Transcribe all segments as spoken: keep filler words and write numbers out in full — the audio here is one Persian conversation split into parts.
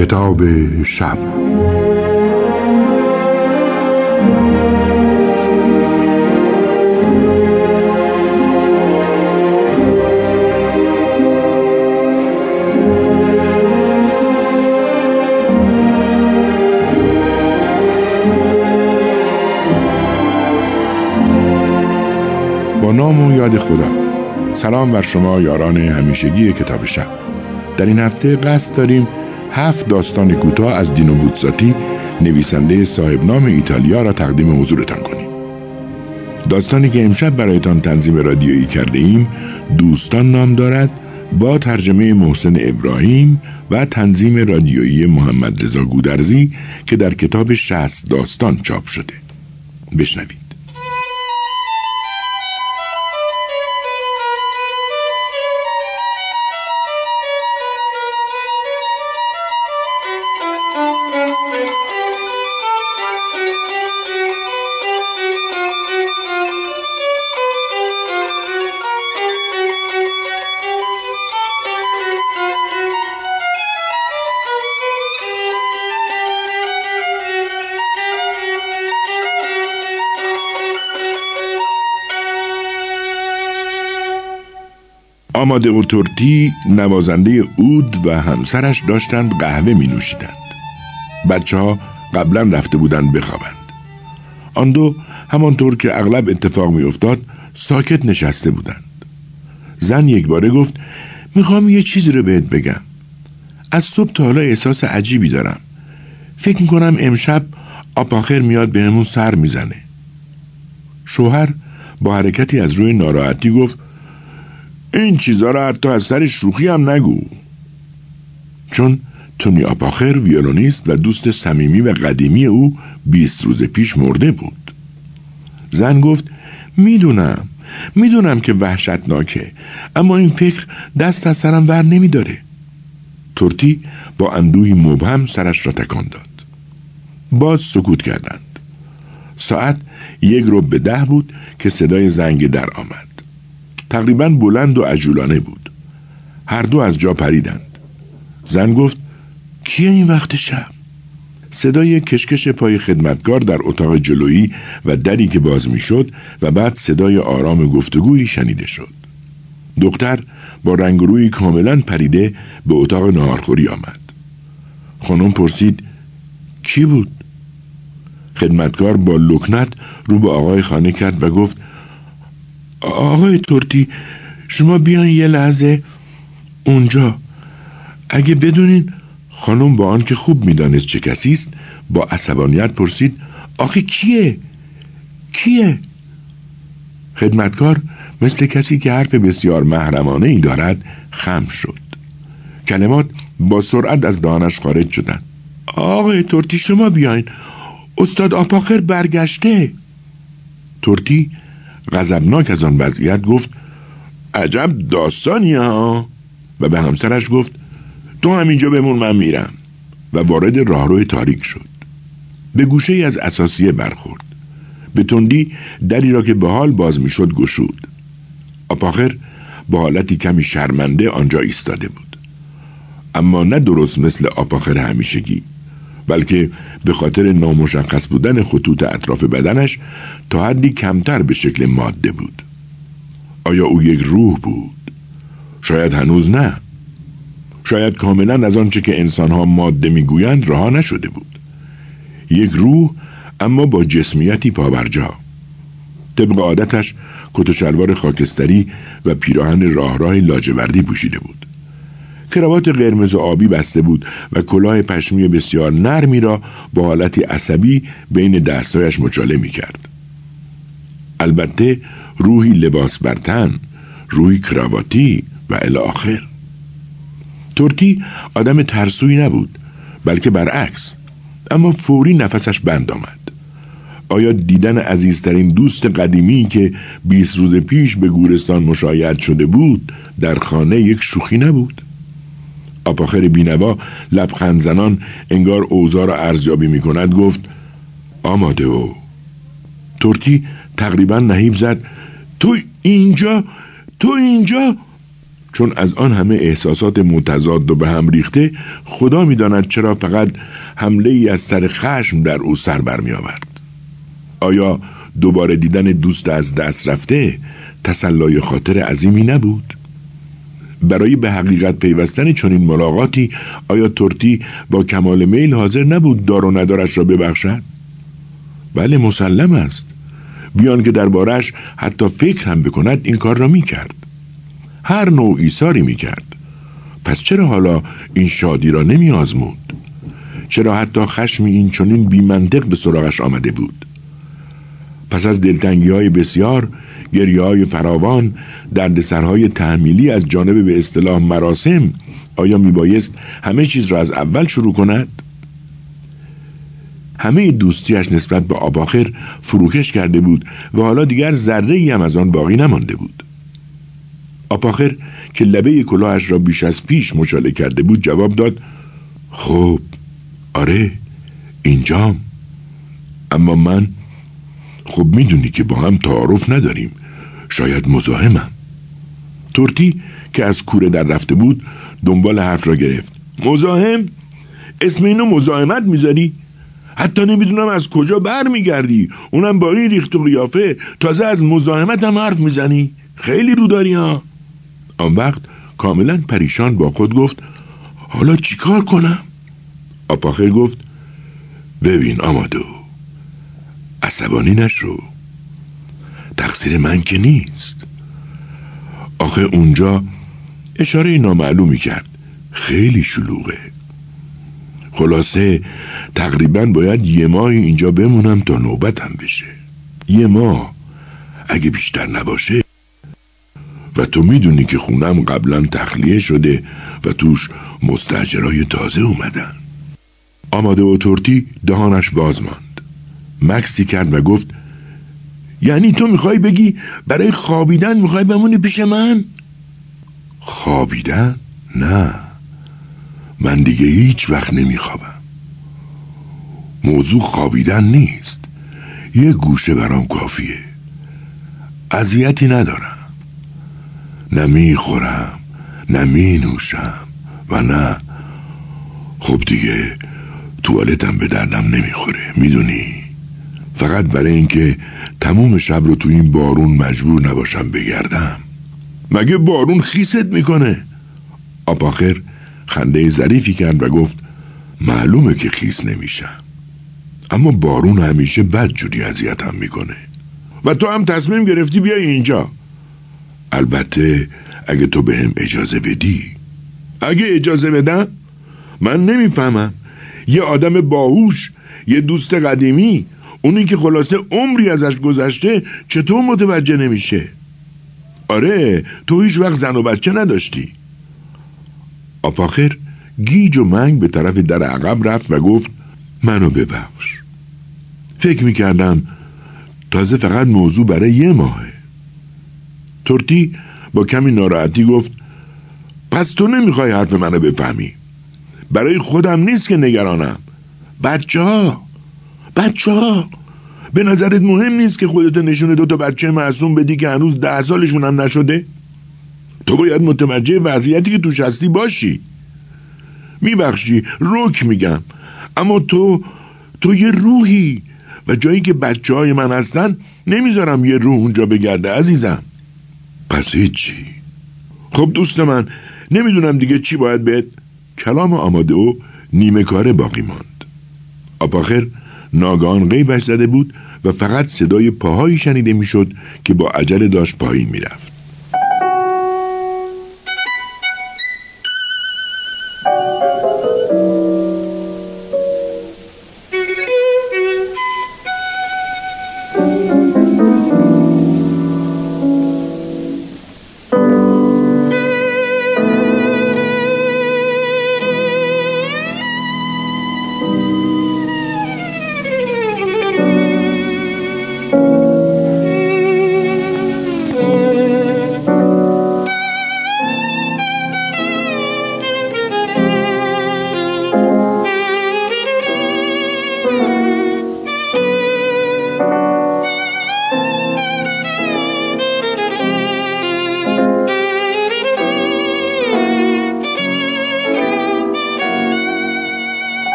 کتاب شب. با نام و یاد خدا. سلام بر شما یاران همیشگی کتاب شب. در این هفته قصد داریم هفت داستان کوتاه از دینو بوتزاتی، نویسنده صاحب نام ایتالیا را تقدیم حضورتان کنیم. داستانی که امشب برایتان تنظیم رادیویی کرده ایم دوستان نام دارد، با ترجمه محسن ابراهیم و تنظیم رادیویی محمد رضا گودرزی که در کتاب شصت داستان چاپ شده. بشنوید. آمادئو تورتی، نوازنده عود و همسرش داشتند قهوه می نوشیدند. بچه ها قبلا رفته بودند بخوابند. آن دو همانطور که اغلب اتفاق می افتاد ساکت نشسته بودند. زن یک باره گفت میخوام یه چیزی رو بهت بگم. از صبح تا حالا احساس عجیبی دارم. فکر میکنم امشب آپاخر میاد بهمون سر میزنه. شوهر با حرکتی از روی ناراحتی گفت این چیزا را حتی از سر شوخی هم نگو. چون تونی آپاخر ویولونیست و دوست صمیمی و قدیمی او بیست روز پیش مرده بود. زن گفت میدونم میدونم که وحشتناکه، اما این فکر دست از سرم ور نمیداره. تورتی با اندوهی مبهم سرش را تکان داد. باز سکوت کردند. ساعت یک رو به ده بود که صدای زنگ در آمد. تقریباً بلند و عجولانه بود. هر دو از جا پریدند. زن گفت کیه این وقت شب؟ صدای کشکش پای خدمتکار در اتاق جلویی و دری که باز می شد و بعد صدای آرام گفتگویی شنیده شد. دختر با رنگ و روی کاملاً پریده به اتاق ناهارخوری آمد. خانم پرسید کی بود؟ خدمتکار با لکنت رو به آقای خانه کرد و گفت آقای تورتی، شما بیان یه لحظه اونجا. اگه بدونین. خانم با آن که خوب میدانست چه کسی است با عصبانیت پرسید آخه کیه؟ کیه؟ خدمتکار مثل کسی که حرف بسیار محرمانه ای دارد خم شد. کلمات با سرعت از دهانش خارج شدند. آقای تورتی شما بیاین، استاد آپاخر برگشته. تورتی غضبناک از آن وضعیت گفت عجب داستانی ها، و به همسرش گفت تو همینجا بمون من میرم، و وارد راهروی تاریک شد. به گوشه ای از اساسیه برخورد. به تندی دری را که به حال باز میشد گشود. آپاخر با حالتی کمی شرمنده آنجا ایستاده بود، اما نه درست مثل آپاخر همیشگی، بلکه به خاطر نامشخص بودن خطوط اطراف بدنش تا حدی کمتر به شکل ماده بود. آیا او یک روح بود؟ شاید هنوز نه. شاید کاملا از آنچه که انسانها ماده میگویند رها نشده بود. یک روح، اما با جسمیتی پابرجا. طبق عادتش کت و شلوار خاکستری و پیراهن راه راه لاجوردی پوشیده بود. کراوات قرمز و آبی بسته بود و کلاه پشمی بسیار نرمی را با حالتی عصبی بین دستایش مچاله می کرد. البته روحی لباس بر تن، روحی کراواتی و الی آخر. تورتی آدم ترسویی نبود، بلکه برعکس، اما فوری نفسش بند آمد. آیا دیدن عزیزترین دوست قدیمی که بیست روز پیش به گورستان مشایعت شده بود در خانه یک شوخی نبود؟ آپاخر بینوا لبخند زنان انگار اوضاع را ارزیابی می کند گفت آماده او. تورتی تقریبا نهیب زد تو اینجا تو اینجا. چون از آن همه احساسات متضاد و به هم ریخته خدا می‌داند چرا فقط حمله ای از سر خشم در او سر برمی آورد. آیا دوباره دیدن دوست از دست رفته تسلای خاطر عظیمی نبود؟ برای به حقیقت پیوستن چنین ملاقاتی آیا تورتی با کمال میل حاضر نبود دار و ندارش را ببخشد؟ بله، مسلم است. بیان که دربارش حتی فکر هم بکند این کار را میکرد. هر نوع ایثاری میکرد. پس چرا حالا این شادی را نمی آزمود؟ چرا حتی خشم این چنین بی منطق به سراغش آمده بود؟ پس از دلتنگی های بسیار، گریه های فراوان، دردسرهای تحمیلی از جانب به اصطلاح مراسم، آیا می بایست همه چیز را از اول شروع کند؟ همه دوستیش نسبت به آباخر فروکش کرده بود و حالا دیگر ذره ای هم از آن باقی نمانده بود. آباخر که لبه کلاهش را بیش از پیش مچاله کرده بود جواب داد: خب آره اینجام، اما من خب میدونی که با هم تعارف نداریم، شاید مزاحمم. تورتی که از کوره در رفته بود دنبال حرف را گرفت: مزاحم؟ اسم اینو مزاحمت میذاری؟ حتی نمیدونم از کجا بر میگردی، اونم با این ریخت و قیافه تازه از مزاحمت هم حرف میزنی؟ خیلی رو داری ها. آن وقت کاملا پریشان با خود گفت: حالا چی کار کنم؟ آباخر گفت: ببین آمادو، عصبانی نشو، تقصیر من که نیست. آخه اونجا اشاره نامعلومی کرد، خیلی شلوغه. خلاصه تقریبا باید یه ماه اینجا بمونم تا نوبتم بشه. یه ماه اگه بیشتر نباشه. و تو میدونی که خونم قبلا تخلیه شده و توش مستاجرای تازه اومدن. آماده و تورتی دهانش باز ماند. مکسی کرد و گفت: یعنی تو میخوای بگی برای خوابیدن میخوای بمونی پیش من؟ خوابیدن؟ نه، من دیگه هیچ وقت نمیخوابم. موضوع خوابیدن نیست، یه گوشه برام کافیه. اذیتی ندارم، نه میخورم نه مینوشم و نه خب دیگه توالتم به دردم نمیخوره، میدونی؟ فقط برای اینکه تموم شب رو تو این بارون مجبور نباشم بگردم. مگه بارون خیست میکنه؟ آباخر خنده ظریفی کرد و گفت: معلومه که خیس نمیشم، اما بارون همیشه بدجوری اذیتم میکنه. و تو هم تصمیم گرفتی بیای اینجا. البته اگه تو بهم اجازه بدی. اگه اجازه بدم؟ من نمیفهمم. یه آدم باهوش، یه دوست قدیمی، اونی که خلاصه عمری ازش گذشته، چطور متوجه نمیشه؟ آره، تو هیچ وقت زن و بچه نداشتی. آباخر گیج و منگ به طرف در عقب رفت و گفت: منو ببخش، فکر میکردم تازه فقط موضوع برای یه ماهه. تورتی با کمی ناراحتی گفت: پس تو نمیخوای حرف منو بفهمی؟ برای خودم نیست که نگرانم، بچه ها بچه ها به نظرت مهم نیست که خودت نشون دوتا بچه معصوم بدی که هنوز ده سالشون هم نشده؟ تو باید متوجه وضعیتی که توش هستی باشی. میبخشی رک میگم، اما تو تو یه روحی و جایی که بچه های من هستن نمیذارم یه روح اونجا بگرده عزیزم. پس هیچی. خب دوست من، نمیدونم دیگه چی باید بهت. کلام آماده و نیمه کاره باقی ماند. آباخر ناگهان غیبش زده بود و فقط صدای پاهایی شنیده میشد که با عجله داشت پایین میرفت.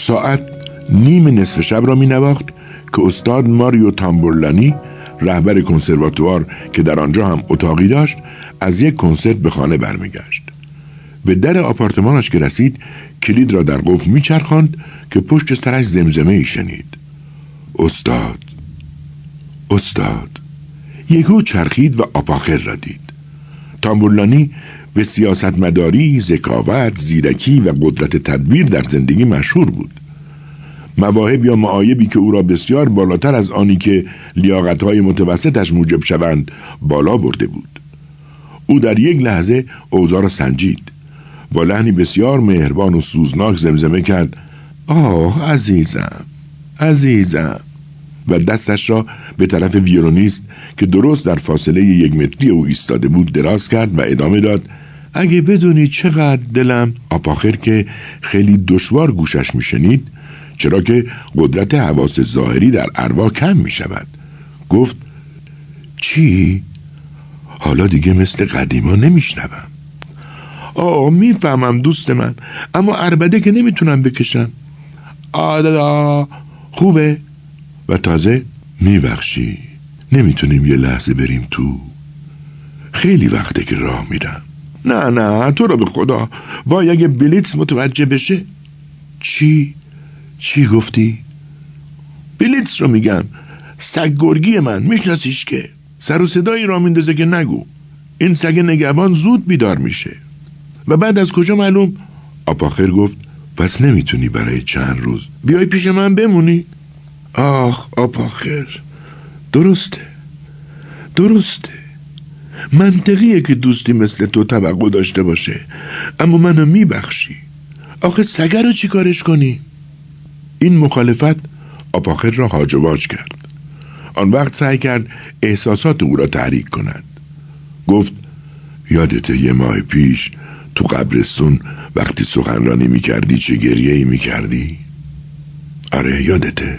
ساعت نیم نصف شب را می نواخت که استاد ماریو تامبورلانی، رهبر کنسرواتوار که در آنجا هم اتاقی داشت، از یک کنسرت به خانه برمیگشت. به در آپارتمانش که رسید کلید را در قفل میچرخاند که پشت سرش زمزمه ای شنید. استاد استاد یکو چرخید و آپاخر را دید. تامبورلانی به سیاستمداری، ذکاوت، زیرکی و قدرت تدبیر در زندگی مشهور بود. مواهب یا معایبی که او را بسیار بالاتر از آنی که لیاقت‌های متوسطش موجب شوند بالا برده بود. او در یک لحظه اوضاع را سنجید. با لحنی بسیار مهربان و سوزناک زمزمه کرد: آه عزیزم عزیزم، و دستش را به طرف ویولونیست که درست در فاصله یک متری او ایستاده بود دراز کرد و ادامه داد: اگه بدونی چقدر دلم. آپاخر که خیلی دشوار گوشش میشنید، چرا که قدرت حواس ظاهری در ارواح کم می شود، گفت: چی؟ حالا دیگه مثل قدیما نمیشنوم. آه میفهمم دوست من، اما عربده که نمیتونم بکشم. آدادا خوبه؟ و تازه میبخشی نمیتونیم یه لحظه بریم تو؟ خیلی وقته که راه میرم. نه نه تو رو به خدا، وای اگه بلیتس متوجه بشه. چی؟ چی گفتی؟ بلیتس رو میگم، سگ گرگی من، میشناسیش که سر و صدایی را میندازه که نگو. این سگ نگهبان زود بیدار میشه. و بعد از کجا معلوم؟ آپاخر گفت: پس نمیتونی برای چند روز بیای پیش من بمونی؟ آخ آپاخر، درسته درسته منطقیه که دوستی مثل تو توقع داشته باشه، اما منو میبخشی. آخه سگه رو چی کارش کنی؟ این مخالفت آپاخر را هاج و واج کرد. آن وقت سعی کرد احساسات او را تحریک کند. گفت: یادته یه ماه پیش تو قبرستون وقتی سخنرانی میکردی چه گریه‌ای میکردی؟ آره یادته.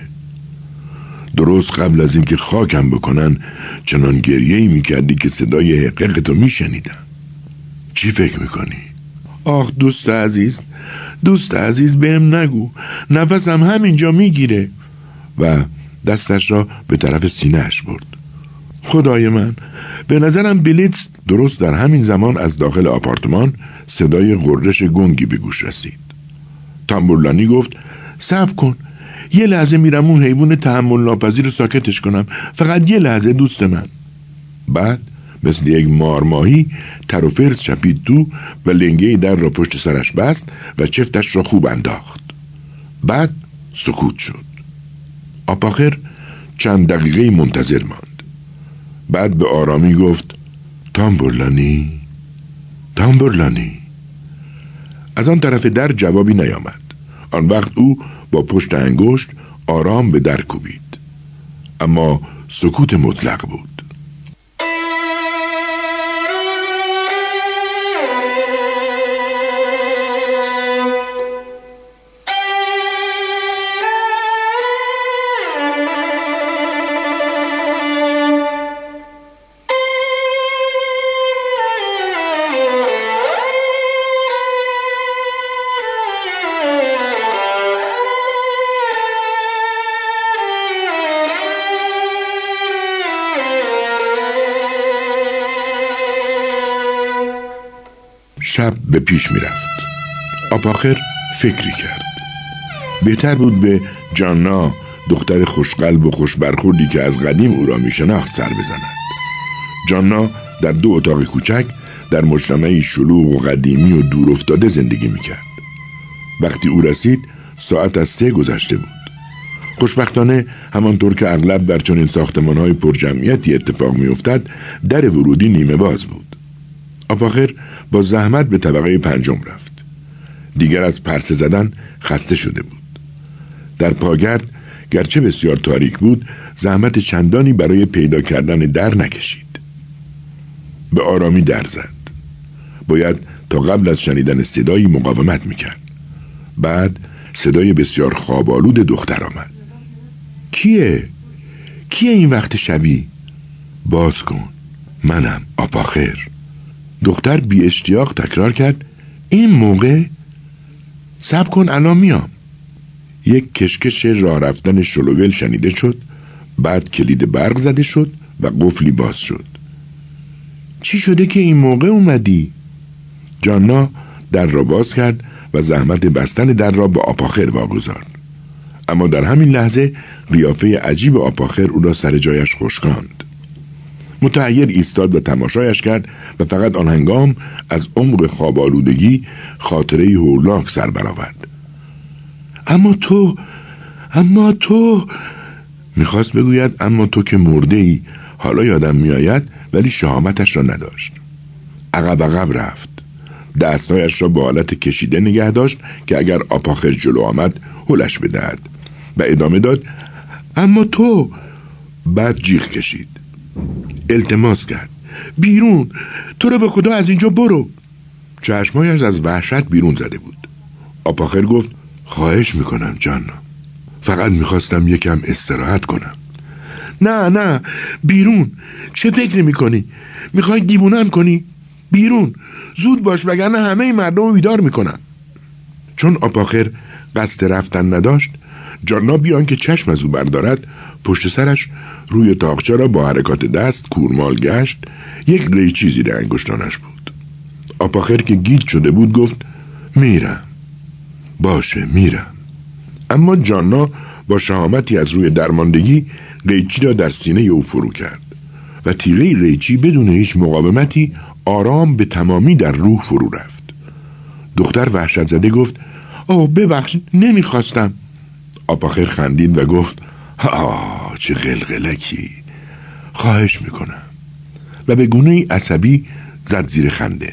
درست قبل از اینکه خاکم بکنن چنان گریه‌ای میکردی که صدای حقیقتو میشنیدم. چی فکر میکنی؟ آخ دوست عزیز، دوست عزیز بهم نگو، نفسم همینجا میگیره. و دستش را به طرف سینه‌اش برد. خدای من، به نظرم بلیتس. درست در همین زمان از داخل آپارتمان صدای غرش گنگی به گوش رسید. تامبورلانی گفت: صبر کن، یه لحظه میرم اون حیوان تحمل ناپذیر رو ساکتش کنم، فقط یه لحظه دوست من. بعد مثل یک مارماهی تر و فرز چپید تو و لنگه در را پشت سرش بست و چفتش را خوب انداخت. بعد سکوت شد. آپاخر چند دقیقه منتظر ماند. بعد به آرامی گفت: تامبورلانی تامبورلانی. از آن طرف در جوابی نیامد. آن وقت او با پشت انگشت آرام به در کوبید، اما سکوت مطلق بود. شب به پیش می رفت. آپاخر فکری کرد. بهتر بود به جانا، دختر خوشقلب و خوشبرخوردی که از قدیم او را می شناخت، سر بزند. جانا در دو اتاق کوچک در مجتمعی شلوغ و قدیمی و دور افتاده زندگی می کرد. وقتی او رسید ساعت از سه گذشته بود. خوشبختانه همانطور که اغلب در چنین ساختمان‌های پرجمعیتی اتفاق می افتد، در ورودی نیمه باز بود. آپاخر با زحمت به طبقه پنجم رفت. دیگر از پرسه زدن خسته شده بود. در پاگرد گرچه بسیار تاریک بود، زحمت چندانی برای پیدا کردن در نکشید. به آرامی در زد. باید تا قبل از شنیدن صدایی مقاومت میکرد. بعد صدای بسیار خواب‌آلود دختر آمد. کیه؟ کیه این وقت شبی؟ باز کن. منم، آپاخر. دختر بی اشتیاق تکرار کرد: این موقع؟ صبر کن الان میام. یک کشکش راه رفتن شلوول شنیده شد. بعد کلید برق زده شد و قفلی باز شد. چی شده که این موقع اومدی؟ جانا در را باز کرد و زحمت بستن در را به آپاخر واگذارد. اما در همین لحظه قیافه عجیب آپاخر او را سر جایش خشکاند. متحیر ایستاد و تماشایش کرد و فقط آن هنگام از عمق خواب آلودگی خاطره هولناک سر برآورد. اما تو اما تو میخواست بگوید اما تو که مرده ای. حالا یادم میآید، ولی شهامتش را نداشت. عقب عقب رفت. دستهایش را به حالت کشیده نگه داشت که اگر آپاخر جلو آمد هلش بدهد و ادامه داد اما تو. بعد جیغ کشید. التماس کرد بیرون، تو رو به خدا از اینجا برو. چشمایش از وحشت بیرون زده بود. آپاخر گفت خواهش میکنم جانا، فقط میخواستم یکم استراحت کنم. نه نه بیرون. چه فکر میکنی؟ میخوای دیوونم کنی؟ بیرون زود باش وگرنه همه مردم رو بیدار میکنم. چون آپاخر قصد رفتن نداشت، جانا بیان که چشم از او بردارد پشت سرش روی تاقچه را با حرکات دست کورمال گشت. یک قیچی زیر انگشتانش بود. آپاخر که گیج شده بود گفت میرم. باشه میرم. اما جانا با شهامتی از روی درماندگی قیچی را در سینه او فرو کرد و تیغه قیچی بدون هیچ مقاومتی آرام به تمامی در روح فرو رفت. دختر وحشت زده گفت اوه ببخش، نمیخواستم. آپاخر خندید و گفت آه چه قلقلکی، خواهش میکنم، و به گونه عصبی زد زیر خنده.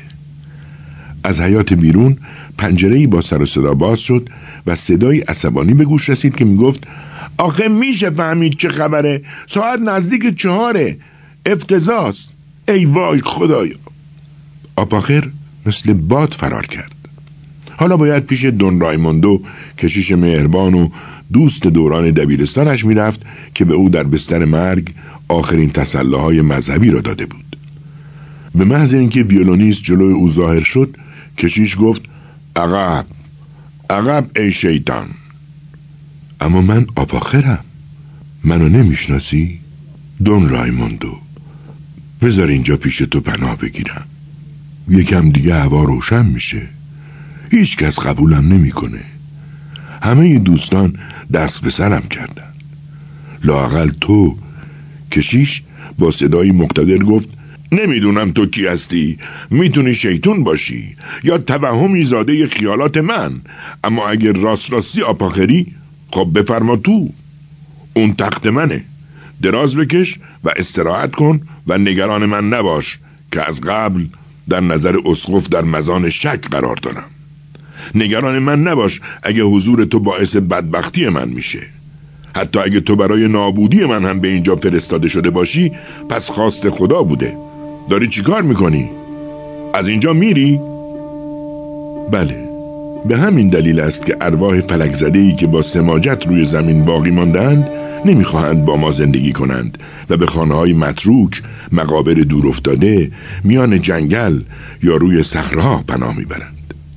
از حیاط بیرون پنجره‌ای با سر و صدا باز شد و صدای عصبانی به گوش رسید که میگفت آخه میشه فهمید چه خبره؟ ساعت نزدیک چهاره، افتضاحست. ای وای خدایا. آپاخر مثل باد فرار کرد. حالا باید پیش دون رایموندو، کشیش مهربان و دوست دوران دبیرستانش میرفت که به او در بستر مرگ آخرین تسلاهای مذهبی را داده بود. به محض اینکه ویولونیست جلوی او ظاهر شد، کشیش گفت عقب عقب ای شیطان. اما من آپاخرم. منو نمیشناسی؟ دون رایموندو، بذار اینجا پیش تو پناه بگیرم. یکم دیگه هوا روشن میشه. هیچ کس قبولم نمیکنه. همه دوستان دست به سرم کردن، لااقل تو. کشیش با صدای مقتدر گفت نمیدونم تو کی هستی، میتونی شیطون باشی یا توهمی زاده خیالات من، اما اگر راست راستی آپاخری، خب بفرما تو. اون تخت منه. دراز بکش و استراحت کن و نگران من نباش که از قبل در نظر اسقف در مزان شک قرار دارم. نگران من نباش اگه حضور تو باعث بدبختی من میشه. حتی اگه تو برای نابودی من هم به اینجا فرستاده شده باشی، پس خواست خدا بوده. داری چی کار میکنی؟ از اینجا میری؟ بله، به همین دلیل است که ارواح فلک زده‌ای که با سماجت روی زمین باقی ماندند نمیخواهند با ما زندگی کنند و به خانه‌های متروک، مقابر دور افتاده، میان جنگل یا روی صخره‌ها پناه میبرند.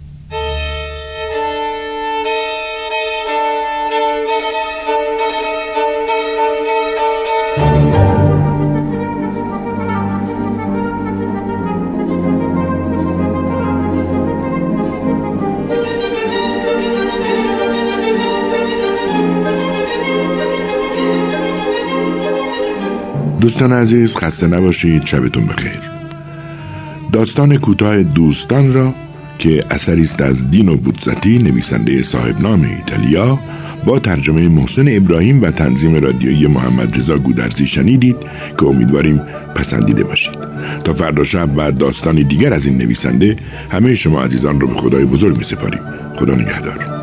دوستان عزیز، خسته نباشید. شبتون بخیر. داستان کوتاه دوستان را که اثری است از دینو بوتزاتی، نویسنده صاحب نام ایتالیا، با ترجمه محسن ابراهیم و تنظیم رادیویی محمد رضا گودرزی شنیدید که امیدواریم پسندیده باشید. تا فردا شب و داستانی دیگر از این نویسنده، همه شما عزیزان رو به خدای بزرگ می سپاریم. خدا نگهدار.